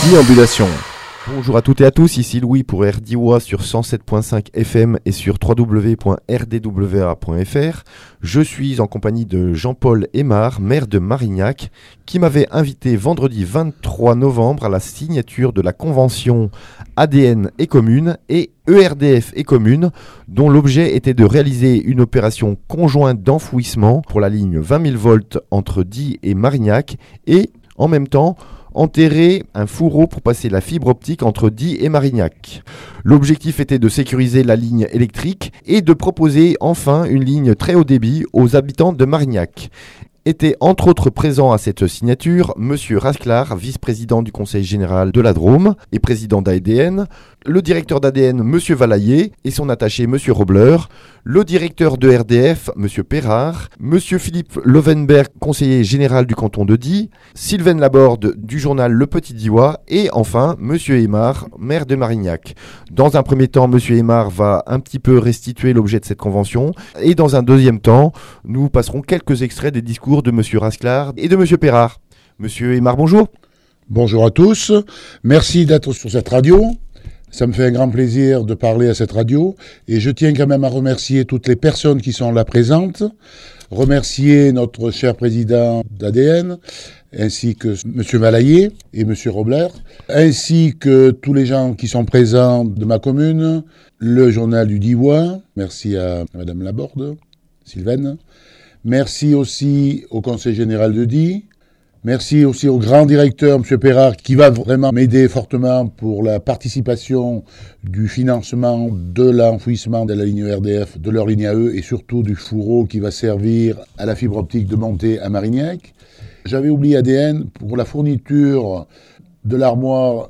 Déambulation. Bonjour à toutes et à tous, ici Louis pour RDIWA sur 107.5 FM et sur www.rdwa.fr. Je suis en compagnie de Jean-Paul Aymard, maire de Marignac, qui m'avait invité vendredi 23 novembre à la signature de la convention ADN et Communes et ERDF et Communes, dont l'objet était de réaliser une opération conjointe d'enfouissement pour la ligne 20 000 volts entre Die et Marignac et, en même temps, enterrer un fourreau pour passer la fibre optique entre Die et Marignac. L'objectif était de sécuriser la ligne électrique et de proposer enfin une ligne très haut débit aux habitants de Marignac. Était entre autres présent à cette signature Monsieur Rasclar, vice-président du Conseil général de la Drôme et président d'ADN, le directeur d'ADN Monsieur Valaillé et son attaché Monsieur Robler, le directeur de RDF Monsieur Perrard, Monsieur Philippe Lovenberg, conseiller général du canton de Die, Sylvain Laborde du journal Le Petit Diois et enfin Monsieur Aymard, maire de Marignac. Dans un premier temps, Monsieur Aymard va un petit peu restituer l'objet de cette convention et dans un deuxième temps, nous passerons quelques extraits des discours de Monsieur Rasclar et de Monsieur Perrard. Monsieur Aymard, bonjour. Bonjour à tous. Merci d'être sur cette radio. Ça me fait un grand plaisir de parler à cette radio. Et je tiens quand même à remercier toutes les personnes qui sont là présentes. Remercier notre cher président d'ADN, ainsi que Monsieur Valaillé et Monsieur Robler, ainsi que tous les gens qui sont présents de ma commune, le journal du Diois. Merci à Madame Laborde, Sylvaine. Merci aussi au Conseil général de Die. Merci aussi au grand directeur, M. Perrard, qui va vraiment m'aider fortement pour la participation du financement de l'enfouissement de la ligne RDF, de leur ligne à eux, et surtout du fourreau qui va servir à la fibre optique de montée à Marignac. J'avais oublié ADN pour la fourniture de l'armoire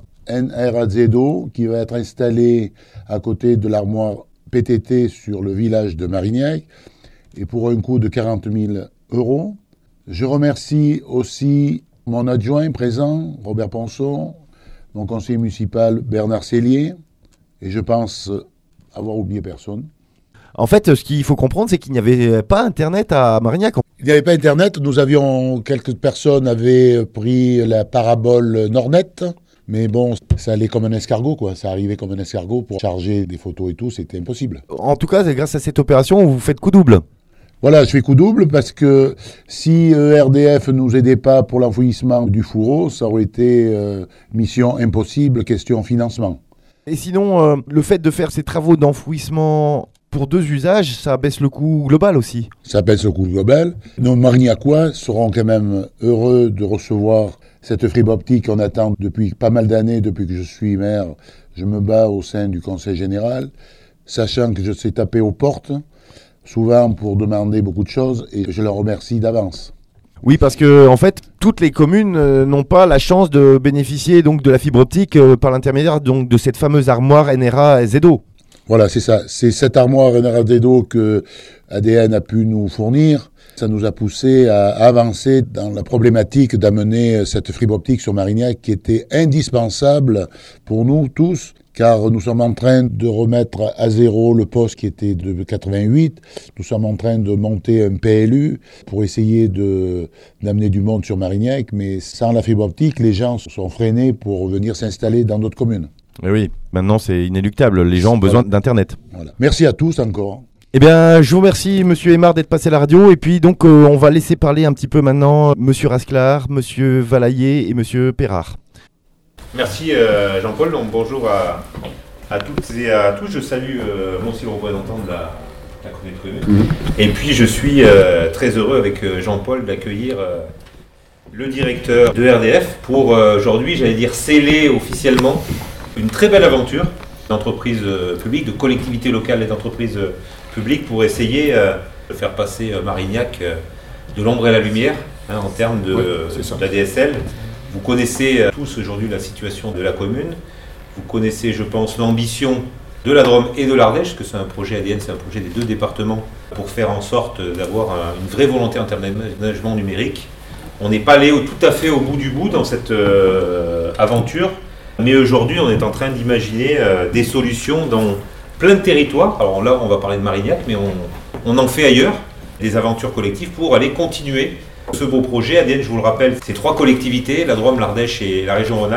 NRAZO, qui va être installée à côté de l'armoire PTT sur le village de Marignac, et pour un coût de 40 000 €. Je remercie aussi mon adjoint présent, Robert Ponceau, mon conseiller municipal, Bernard Cellier, et je pense avoir oublié personne. En fait, ce qu'il faut comprendre, c'est qu'il n'y avait pas Internet à Marignac. Il n'y avait pas Internet, quelques personnes avaient pris la parabole Nordnet, mais bon, ça allait comme un escargot, quoi. Ça arrivait comme un escargot pour charger des photos et tout, c'était impossible. En tout cas, c'est grâce à cette opération où vous faites coup double. Voilà, je fais coup double parce que si RDF ne nous aidait pas pour l'enfouissement du fourreau, ça aurait été mission impossible, question financement. Et sinon, le fait de faire ces travaux d'enfouissement pour deux usages, ça baisse le coût global aussi. Ça baisse le coût global. Nos Marignacois seront quand même heureux de recevoir cette fibre optique qu'on attend depuis pas mal d'années, depuis que je suis maire. Je me bats au sein du Conseil général, sachant que je sais taper aux portes, souvent pour demander beaucoup de choses, et je leur remercie d'avance. Oui, parce que en fait, toutes les communes n'ont pas la chance de bénéficier donc de la fibre optique par l'intermédiaire donc de cette fameuse armoire NRAZO. Voilà, c'est ça. C'est cette armoire NRAZO que ADN a pu nous fournir. Ça nous a poussé à avancer dans la problématique d'amener cette fibre optique sur Marignac qui était indispensable pour nous tous, car nous sommes en train de remettre à zéro le poste qui était de 88. Nous sommes en train de monter un PLU pour essayer d'amener du monde sur Marignac, mais sans la fibre optique, les gens sont freinés pour venir s'installer dans d'autres communes. Et oui, maintenant c'est inéluctable, les gens ont besoin d'Internet. Voilà. Merci à tous encore. Eh bien, je vous remercie, Monsieur Aymard, d'être passé à la radio. Et puis, donc, on va laisser parler un petit peu maintenant Monsieur Rasclar, Monsieur Valaillé et Monsieur Perrard. Merci, Jean-Paul. Donc, bonjour à toutes et à tous. Je salue mon aussi le représentant de la commune. Et puis, je suis très heureux avec Jean-Paul d'accueillir le directeur de RDF pour aujourd'hui, j'allais dire, sceller officiellement une très belle aventure d'entreprise publique, de collectivité locale et d'entreprise publique pour essayer de faire passer Marignac de l'ombre à la lumière en termes d'ADSL. Vous connaissez tous aujourd'hui la situation de la commune. Vous connaissez, je pense, l'ambition de la Drôme et de l'Ardèche, que c'est un projet ADN, c'est un projet des deux départements pour faire en sorte d'avoir une vraie volonté en termes d'aménagement numérique. On n'est pas allé tout à fait au bout du bout dans cette aventure, mais aujourd'hui on est en train d'imaginer des solutions dans plein de territoires. Alors là on va parler de Marignac, mais on en fait ailleurs, des aventures collectives pour aller continuer ce beau projet. ADN, je vous le rappelle, c'est 3 collectivités, la Drôme, l'Ardèche et la région Rhône-Alpes,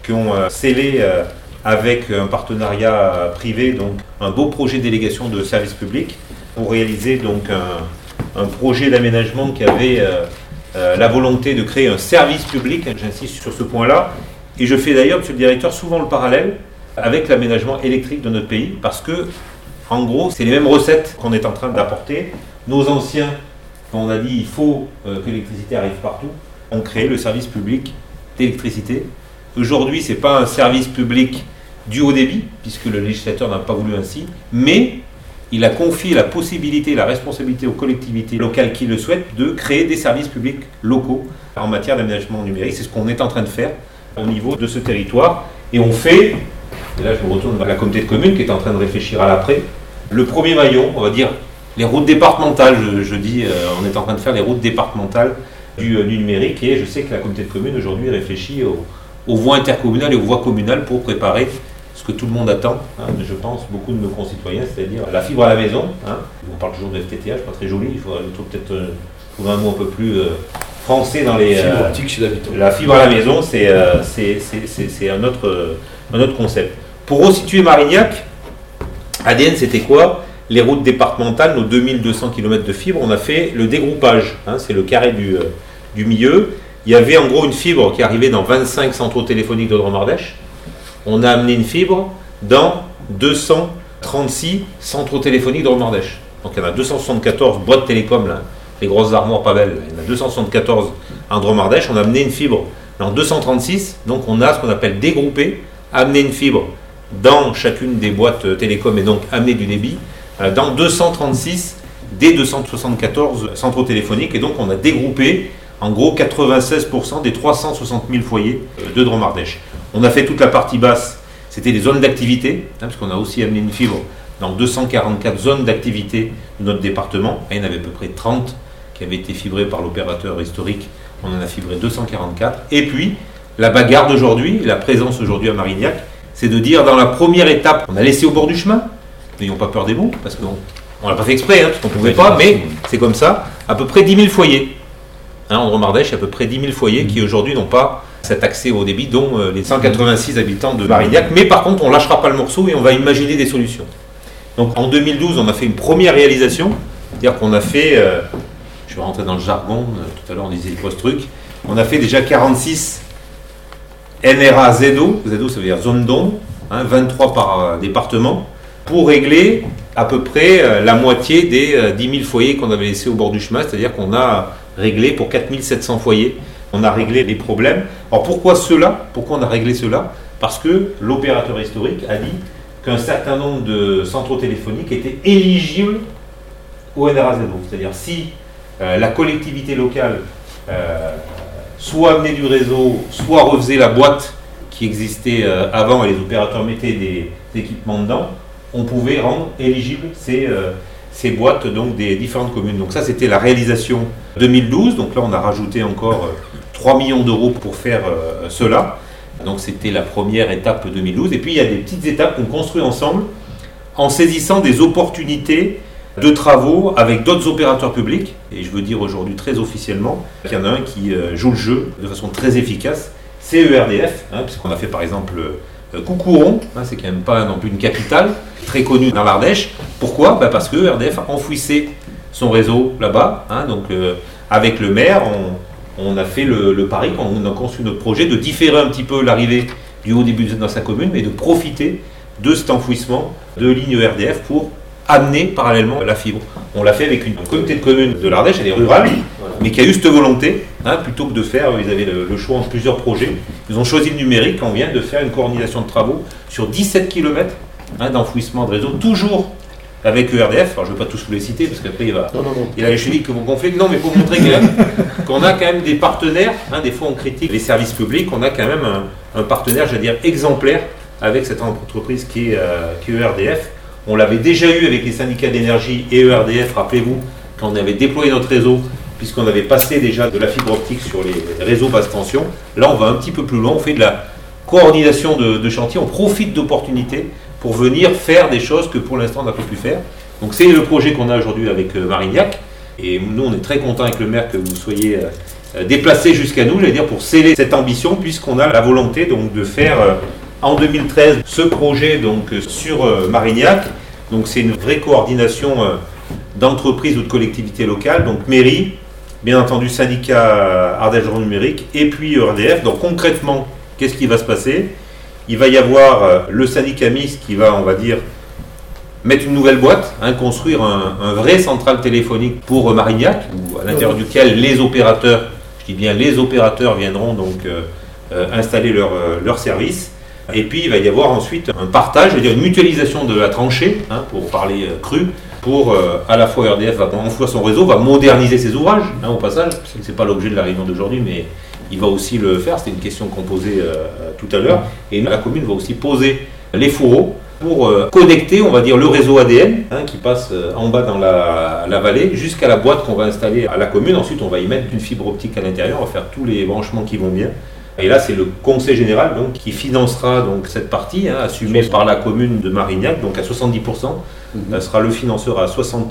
qui ont scellé avec un partenariat privé, donc un beau projet de délégation de service public pour réaliser donc un projet d'aménagement qui avait la volonté de créer un service public, j'insiste sur ce point-là, et je fais d'ailleurs, monsieur le directeur, souvent le parallèle avec l'aménagement électrique de notre pays, parce que, en gros, c'est les mêmes recettes qu'on est en train d'apporter. Nos anciens, quand on a dit il faut que l'électricité arrive partout, ont créé le service public d'électricité. Aujourd'hui, ce n'est pas un service public du haut débit, puisque le législateur n'a pas voulu ainsi, mais il a confié la possibilité, la responsabilité aux collectivités locales qui le souhaitent de créer des services publics locaux en matière d'aménagement numérique. C'est ce qu'on est en train de faire au niveau de ce territoire. Et on fait, et là je me retourne vers la communauté de communes qui est en train de réfléchir à l'après, le premier maillon, on va dire, les routes départementales, je dis, on est en train de faire les routes départementales du numérique, et je sais que la communauté de communes aujourd'hui réfléchit aux voies intercommunales et aux voies communales pour préparer ce que tout le monde attend, je pense, beaucoup de nos concitoyens, c'est-à-dire la fibre à la maison. On parle toujours de FTTH, pas très joli, il faudrait peut-être trouver un mot un peu plus français dans les... Fibre optique chez l'habitant. La fibre à la maison, c'est un autre concept. Pour resituer Marignac, ADN c'était quoi? Les routes départementales, nos 2200 km de fibre, on a fait le dégroupage, c'est le carré du milieu. Il y avait en gros une fibre qui arrivait dans 25 centraux téléphoniques de Dromardèche. On a amené une fibre dans 236 centraux téléphoniques de Dromardèche. Donc il y en a 274 boîtes télécom, là, les grosses armoires pas belles. Il y en a 274 en Dromardèche. On a amené une fibre dans 236. Donc on a ce qu'on appelle dégroupé, amener une fibre dans chacune des boîtes télécom et donc amener du débit dans 236 des 274 centraux téléphoniques. Et donc on a dégroupé en gros 96% des 360 000 foyers de Dromardèche. On a fait toute la partie basse, c'était les zones d'activité, parce qu'on a aussi amené une fibre dans 244 zones d'activité de notre département. Et il y en avait à peu près 30 qui avaient été fibrées par l'opérateur historique. On en a fibré 244. Et puis, la bagarre d'aujourd'hui, la présence aujourd'hui à Marignac, c'est de dire dans la première étape, on a laissé au bord du chemin, n'ayons pas peur des mots, parce qu'on ne l'a pas fait exprès, parce qu'on ne pouvait pas, mais c'est comme ça, à peu près 10 000 foyers. En Dromardèche, il y a à peu près 10 000 foyers qui aujourd'hui n'ont pas cet accès au débit, dont les 186 habitants de Marignac. Mais par contre, on ne lâchera pas le morceau et on va imaginer des solutions. Donc en 2012, on a fait une première réalisation, c'est-à-dire qu'on a fait, je vais rentrer dans le jargon, tout à l'heure on disait quoi ce truc, on a fait déjà 46 NRA ZO, ZO ça veut dire zone d'ombre, 23 par département, pour régler à peu près la moitié des 10 000 foyers qu'on avait laissés au bord du chemin, c'est-à-dire qu'on a réglé pour 4 700 foyers. On a réglé les problèmes. Alors pourquoi cela? Pourquoi on a réglé cela? Parce que l'opérateur historique a dit qu'un certain nombre de centraux téléphoniques étaient éligibles au NRAZO. C'est-à-dire si la collectivité locale soit amenait du réseau, soit refaisait la boîte qui existait avant et les opérateurs mettaient des équipements dedans, on pouvait rendre éligibles ces boîtes donc, des différentes communes. Donc ça c'était la réalisation 2012. Donc là on a rajouté encore 3 millions d'euros pour faire cela. Donc c'était la première étape 2012. Et puis il y a des petites étapes qu'on construit ensemble en saisissant des opportunités de travaux avec d'autres opérateurs publics. Et je veux dire aujourd'hui très officiellement qu'il y en a un qui joue le jeu de façon très efficace, c'est ERDF, puisqu'on a fait par exemple Coucouron, c'est quand même pas non plus une capitale, très connue dans l'Ardèche. Pourquoi? Parce que ERDF a enfouissé son réseau là-bas. Donc avec le maire, on a fait le pari, quand on a construit notre projet, de différer un petit peu l'arrivée du haut débit dans sa commune, mais de profiter de cet enfouissement de lignes ERDF pour amener parallèlement la fibre. On l'a fait avec une communauté de communes de l'Ardèche, elle est rurale, mais qui a eu cette volonté, plutôt que de faire, ils avaient le choix entre plusieurs projets, ils ont choisi le numérique, on vient de faire une coordination de travaux sur 17 km d'enfouissement de réseau, toujours avec ERDF. Alors je ne vais pas tous vous les citer, parce qu'après il a les chevilles que vous gonflez. Non, mais pour montrer qu'on a quand même des partenaires, des fois on critique les services publics, on a quand même un partenaire, j'allais dire, exemplaire avec cette entreprise qui est ERDF. On l'avait déjà eu avec les syndicats d'énergie et ERDF, rappelez-vous, quand on avait déployé notre réseau, puisqu'on avait passé déjà de la fibre optique sur les réseaux basse tension. Là, on va un petit peu plus loin, on fait de la coordination de chantier, on profite d'opportunités pour venir faire des choses que pour l'instant on n'a pas pu faire. Donc c'est le projet qu'on a aujourd'hui avec Marignac. Et nous, on est très contents avec le maire que vous soyez déplacé jusqu'à nous, j'allais dire, pour sceller cette ambition, puisqu'on a la volonté donc de faire en 2013 ce projet donc sur Marignac. Donc c'est une vraie coordination d'entreprises ou de collectivités locales, donc mairie, bien entendu syndicat Ardèche Numérique et puis ERDF. Donc concrètement, qu'est-ce qui va se passer? Il va y avoir le syndicat mixte qui va, on va dire, mettre une nouvelle boîte, construire un vrai central téléphonique pour Marignac, à l'intérieur duquel les opérateurs, je dis bien les opérateurs, viendront donc installer leur service. Et puis il va y avoir ensuite un partage, c'est-à-dire une mutualisation de la tranchée, pour parler cru, pour à la fois RDF va enfouir son réseau, va moderniser ses ouvrages, au passage, c'est pas l'objet de la réunion d'aujourd'hui, mais il va aussi le faire, c'était une question qu'on posait tout à l'heure, et la commune va aussi poser les fourreaux pour connecter, on va dire, le réseau ADN qui passe en bas dans la vallée jusqu'à la boîte qu'on va installer à la commune. Ensuite, on va y mettre une fibre optique à l'intérieur, on va faire tous les branchements qui vont bien. Et là, c'est le conseil général donc, qui financera donc, cette partie, assumée par la commune de Marignac, donc à 70%. Sera le financeur à 70%.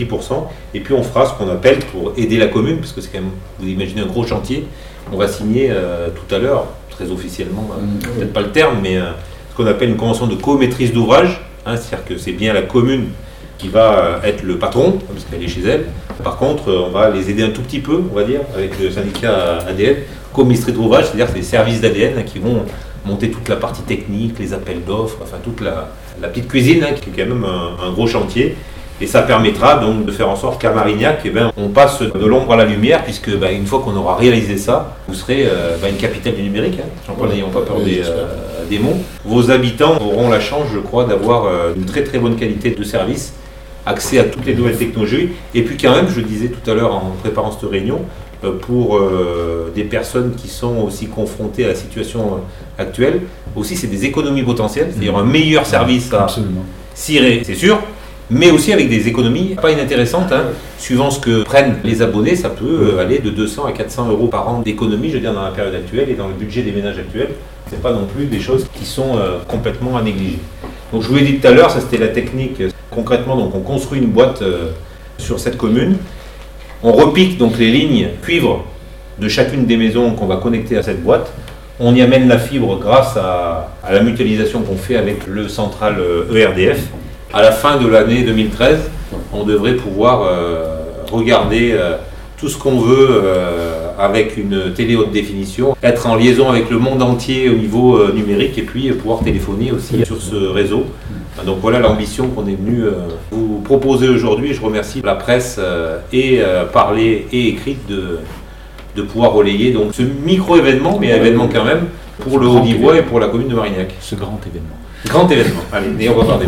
Et puis, on fera ce qu'on appelle, pour aider la commune, parce que c'est quand même, vous imaginez, un gros chantier, on va signer tout à l'heure, très officiellement, peut-être pas le terme, mais ce qu'on appelle une convention de co-maîtrise d'ouvrage, c'est-à-dire que c'est bien la commune qui va être le patron, parce qu'elle est chez elle. Par contre, on va les aider un tout petit peu, on va dire, avec le syndicat ADN, co-maîtrise d'ouvrage, c'est-à-dire que c'est les services d'ADN qui vont monter toute la partie technique, les appels d'offres, enfin toute la petite cuisine, qui est quand même un gros chantier. Et ça permettra donc de faire en sorte qu'à Marignac, on passe de l'ombre à la lumière, puisque une fois qu'on aura réalisé ça, vous serez une capitale du numérique. Jean-Paul, n'ayons pas peur des mots. Vos habitants auront la chance, je crois, d'avoir une très très bonne qualité de service, accès à toutes les nouvelles technologies, et puis quand même, je le disais tout à l'heure en préparant cette réunion, pour des personnes qui sont aussi confrontées à la situation actuelle, aussi c'est des économies potentielles, c'est-à-dire un meilleur service à cirer, c'est sûr, mais aussi avec des économies pas inintéressantes, suivant ce que prennent les abonnés, ça peut aller de 200 à 400 euros par an d'économie, je veux dire, dans la période actuelle et dans le budget des ménages actuels. C'est pas non plus des choses qui sont complètement à négliger. Donc je vous l'ai dit tout à l'heure, ça c'était la technique. Concrètement, donc on construit une boîte sur cette commune, on repique donc les lignes cuivre de chacune des maisons qu'on va connecter à cette boîte. On y amène la fibre grâce à la mutualisation qu'on fait avec le central ERDF. À la fin de l'année 2013, on devrait pouvoir regarder tout ce qu'on veut avec une télé haute définition, être en liaison avec le monde entier au niveau numérique et puis pouvoir téléphoner aussi sur ce réseau. Donc voilà l'ambition qu'on est venu vous proposer aujourd'hui. Je remercie la presse et parlée et écrite de pouvoir relayer donc ce micro-événement, mais événement quand même, pour le Haut-Divois et pour la commune de Marignac. Ce grand événement. Grand événement. Allez, et on va voir des mots.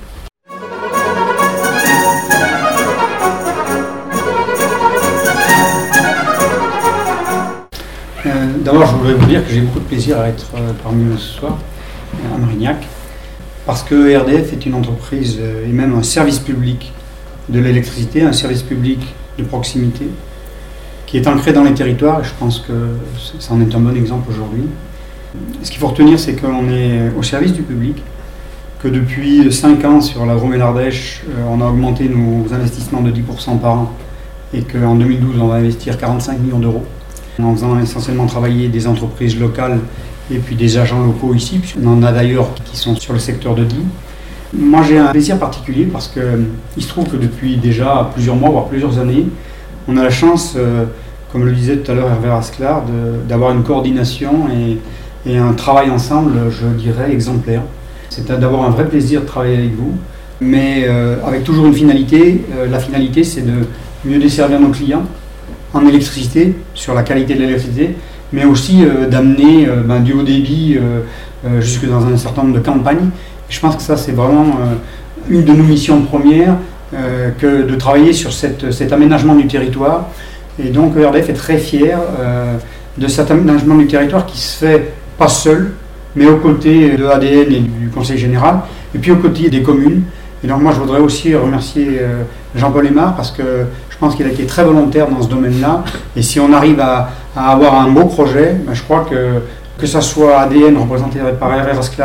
D'abord, je voudrais vous dire que j'ai beaucoup de plaisir à être parmi vous ce soir, à Marignac, parce que RDF est une entreprise et même un service public de l'électricité, un service public de proximité, qui est ancré dans les territoires, et je pense que ça en est un bon exemple aujourd'hui. Ce qu'il faut retenir, c'est qu'on est au service du public, que depuis 5 ans sur la Drôme et l'Ardèche, on a augmenté nos investissements de 10% par an, et qu'en 2012, on va investir 45 millions d'euros, en faisant essentiellement travailler des entreprises locales et puis des agents locaux ici, puisqu'on en a d'ailleurs qui sont sur le secteur de Die. Moi j'ai un plaisir particulier parce qu'il se trouve que depuis déjà plusieurs mois, voire plusieurs années, on a la chance, comme le disait tout à l'heure Hervé Rasclar, d'avoir une coordination et un travail ensemble, je dirais, exemplaire. C'est d'avoir un vrai plaisir de travailler avec vous, mais avec toujours une finalité. La finalité, c'est de mieux desservir nos clients en électricité, sur la qualité de l'électricité, mais aussi d'amener du haut débit jusque dans un certain nombre de campagnes. Je pense que ça, c'est vraiment une de nos missions premières, que de travailler sur cet aménagement du territoire. Et donc ERDF est très fier de cet aménagement du territoire qui se fait pas seul, mais aux côtés de ADN et du Conseil général, et puis aux côtés des communes. Et donc moi je voudrais aussi remercier Jean-Paul Aymar, parce que je pense qu'il a été très volontaire dans ce domaine-là. Et si on arrive à avoir un beau projet, je crois que ça soit ADN représenté par Hervé Rasclar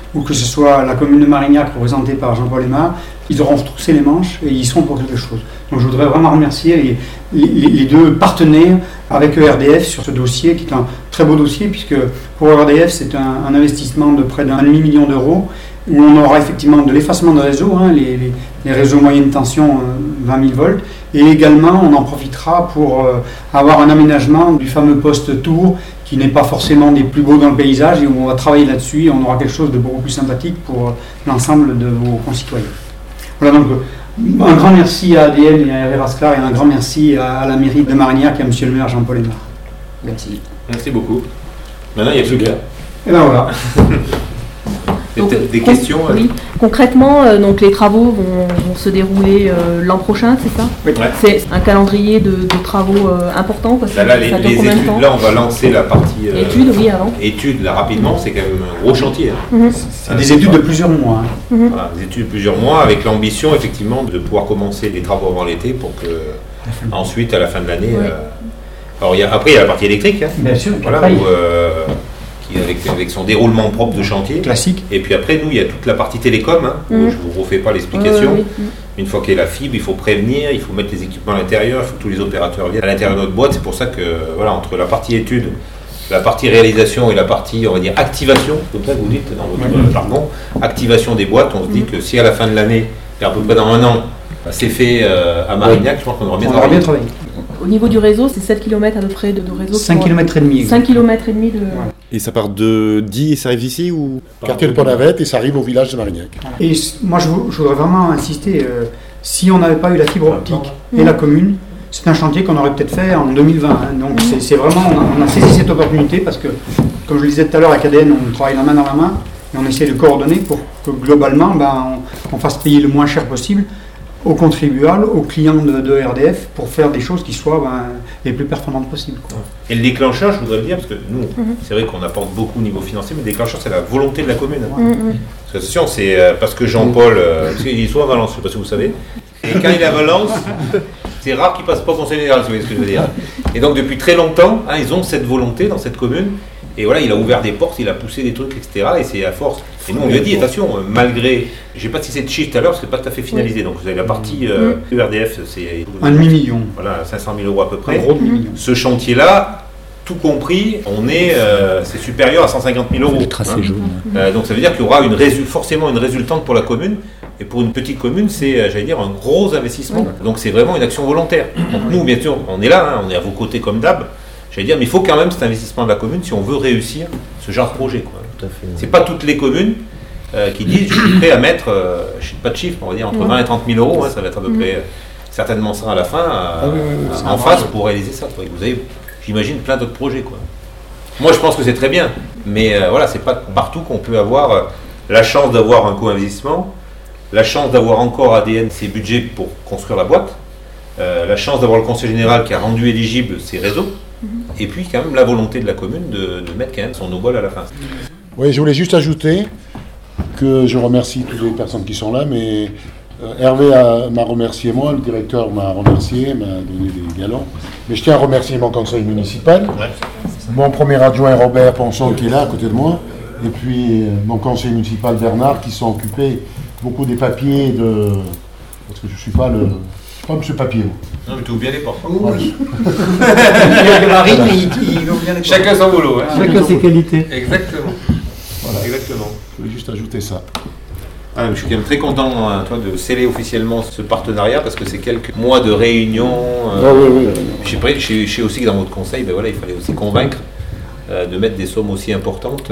ou que ce soit la commune de Marignac représentée par Jean-Paul Aymard, ils auront retroussé les manches et ils seront pour quelque chose. Donc je voudrais vraiment remercier les deux partenaires avec ERDF sur ce dossier, qui est un très beau dossier, puisque pour ERDF, c'est un investissement de près d'1,5 million d'euros, où on aura effectivement de l'effacement de réseau, les réseaux moyenne tension 20 000 volts, et également on en profitera pour avoir un aménagement du fameux poste Tour, qui n'est pas forcément des plus beaux dans le paysage, et où on va travailler là-dessus et on aura quelque chose de beaucoup plus sympathique pour l'ensemble de vos concitoyens. Voilà, donc un grand merci à ADN et à Hervé Rasclar, et un grand merci à la mairie de Marignac et à monsieur le maire Jean-Paul Aymard. Merci. Merci beaucoup. Maintenant, il n'y a plus qu'à. Et ben voilà. Donc, peut-être des questions Oui. Concrètement, donc les travaux vont se dérouler l'an prochain, c'est ça? Oui. Ouais. C'est un calendrier de travaux important, quoi. Là, les ça dure combien de temps? études, là, on va lancer la partie Études, oui, avant. études, là, rapidement. C'est quand même un gros chantier. Hein. Mhm. C'est des études de plusieurs mois. Voilà, des études de plusieurs mois, avec l'ambition, effectivement, de pouvoir commencer les travaux avant l'été pour que, ensuite, à la fin de l'année. Ouais. Alors, après, il y a la partie électrique. Hein. Bien sûr, Voilà, après, qui, avec son déroulement propre de chantier. classique. Et puis après, nous, il y a toute la partie télécom. Hein, où je ne vous refais pas l'explication. Oui. Une fois qu'il y a la fibre, il faut prévenir, il faut mettre les équipements à l'intérieur, il faut que tous les opérateurs viennent à l'intérieur de notre boîte. C'est pour ça que, voilà, entre la partie étude, la partie réalisation et la partie, on va dire, activation, comme ça que vous dites dans votre jargon, activation des boîtes, on se dit que si à la fin de l'année, et à peu près dans un an, c'est fait à Marignac, je pense qu'on aura bien On aura bien travaillé. travaillé. Au niveau du réseau, c'est 7 km à peu près de réseau. 5 km et demi. 5 km et demi de... Voilà. Et ça part de Die et ça arrive ici ou Quartier de Pont-Navette et ça arrive au village de Marignac. Et moi, je voudrais vraiment insister, si on n'avait pas eu la fibre optique et la commune, c'est un chantier qu'on aurait peut-être fait en 2020. Hein. Donc c'est vraiment, on a saisi cette opportunité parce que, comme je le disais tout à l'heure, avec ADN, on travaille la main dans la main et on essaie de coordonner pour que globalement, on fasse payer le moins cher possible aux contribuables, aux clients de RDF, pour faire des choses qui soient les plus performantes possibles. Quoi. Et le déclencheur, je voudrais le dire, parce que nous, c'est vrai qu'on apporte beaucoup au niveau financier, mais le déclencheur, c'est la volonté de la commune. Hein. Parce que c'est parce que Jean-Paul, parce qu'il est soit à Valence, je ne sais pas si vous savez, et quand il est à Valence, c'est rare qu'il passe pas au conseil général, si vous voyez ce que je veux dire. Et donc depuis très longtemps, ils ont cette volonté dans cette commune, et voilà, il a ouvert des portes, il a poussé des trucs, etc. Et c'est à force. Et nous, on lui a dit, attention, malgré, j'ai pas cité de chiffre tout à l'heure, parce que c'est pas tout à fait finalisé. Donc vous avez la partie ERDF, c'est 1,5 million. Voilà, 500 000 euros à peu près. Un gros demi-million. Ce chantier-là, tout compris, c'est supérieur à 150 000 euros. Le tracé jaune. Donc ça veut dire qu'il y aura forcément une résultante pour la commune. Et pour une petite commune, c'est, j'allais dire, un gros investissement. Donc c'est vraiment une action volontaire. Donc nous, bien sûr, on est là, on est à vos côtés comme d'hab. J'allais dire, mais il faut quand même cet investissement de la commune si on veut réussir ce genre de projet. Quoi. Tout à fait. C'est pas toutes les communes qui disent, je suis prêt à mettre, je ne sais pas de chiffre, on va dire entre 20 et 30 000 euros, ça va être à peu près certainement ça à la fin, en face pour réaliser ça. Quoi. Vous avez, j'imagine, plein d'autres projets. Quoi. Moi, je pense que c'est très bien, mais voilà, c'est pas partout qu'on peut avoir la chance d'avoir un co-investissement, la chance d'avoir encore ADN ses budgets pour construire la boîte, la chance d'avoir le conseil général qui a rendu éligible ses réseaux, et puis quand même la volonté de la commune de mettre quand même son obol à la fin. Oui, je voulais juste ajouter que je remercie toutes les personnes qui sont là, mais Hervé m'a remercié moi, le directeur m'a remercié, m'a donné des galons. Mais je tiens à remercier mon conseil municipal, mon premier adjoint Robert Ponson qui est là à côté de moi, et puis mon conseiller municipal Bernard qui sont occupés beaucoup des papiers de... Parce que je ne suis pas monsieur papier. Non, mais tu ouvres bien les portes. Oui. Il y a Marie, mais il ouvre bien les portes. Chacun son boulot. Hein. Chacun ses qualités. Exactement. Voilà. Exactement. Je voulais juste ajouter ça. Je suis quand même très content toi, de sceller officiellement ce partenariat parce que c'est quelques mois de réunions. Oui. Je sais aussi que dans votre conseil, il fallait aussi convaincre de mettre des sommes aussi importantes.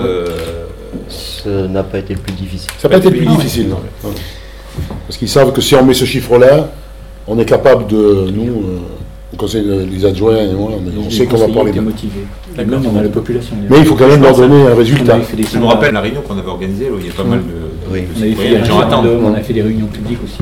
Ça n'a pas été le plus difficile. Ça n'a pas été le plus difficile, non. Parce qu'ils savent que si on met ce chiffre-là, on est capable de, nous, au conseil des adjoints et moi, on sait qu'on va parler de... motivés. Même on a la population. Mais il faut quand même leur donner un résultat. Je me rappelle la réunion qu'on avait organisée, où il y a pas mal de... Oui. On avait fait des référendums, on a fait des réunions publiques aussi.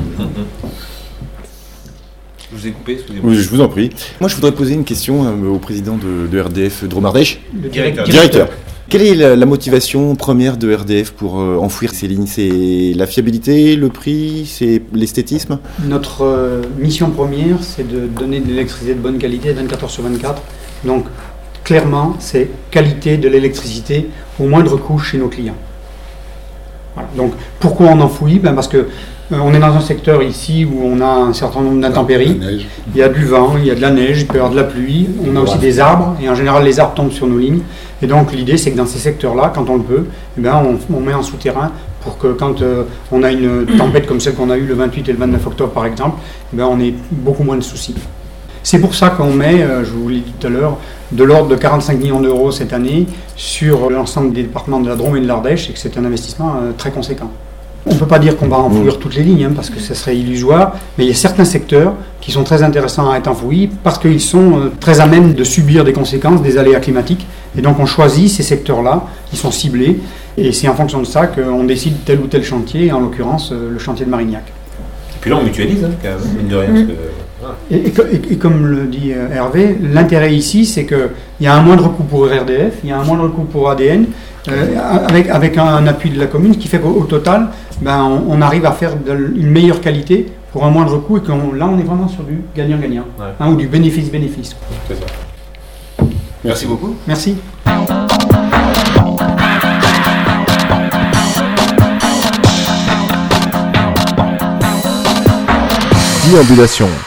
Je vous ai coupé, excusez-moi. Oui, je vous en prie. Moi, je voudrais poser une question au président de RDF, Dromardèche. Le Directeur. Quelle est la motivation première de RDF pour enfouir ces lignes? C'est la fiabilité, le prix, c'est l'esthétisme? Notre mission première, c'est de donner de l'électricité de bonne qualité 24 heures sur 24. Donc, clairement, c'est qualité de l'électricité au moindre coût chez nos clients. Voilà. Donc pourquoi on enfouit? Parce que on est dans un secteur ici où on a un certain nombre d'intempéries. Il y a du vent, il y a de la neige, il peut y avoir de la pluie. On a aussi des arbres et en général les arbres tombent sur nos lignes. Et donc l'idée c'est que dans ces secteurs-là, quand on le peut, on met en souterrain pour que quand on a une tempête comme celle qu'on a eue le 28 et le 29 octobre par exemple, on ait beaucoup moins de soucis. C'est pour ça qu'on met, je vous l'ai dit tout à l'heure, de l'ordre de 45 millions d'euros cette année sur l'ensemble des départements de la Drôme et de l'Ardèche et que c'est un investissement très conséquent. On ne peut pas dire qu'on va enfouir toutes les lignes parce que ça serait illusoire, mais il y a certains secteurs qui sont très intéressants à être enfouis parce qu'ils sont très à même de subir des conséquences des aléas climatiques. Et donc on choisit ces secteurs-là qui sont ciblés et c'est en fonction de ça qu'on décide tel ou tel chantier, en l'occurrence le chantier de Marignac. Et puis là on mutualise, quand même, mine de rien. Parce que, Et comme le dit Hervé, l'intérêt ici c'est qu'il y a un moindre coût pour RDF, il y a un moindre coût pour ADN, avec un appui de la commune, ce qui fait qu'au total, on arrive à faire une meilleure qualité pour un moindre coût et là on est vraiment sur du gagnant-gagnant, ou du bénéfice-bénéfice. C'est ça. Merci beaucoup. Merci. Déambulation.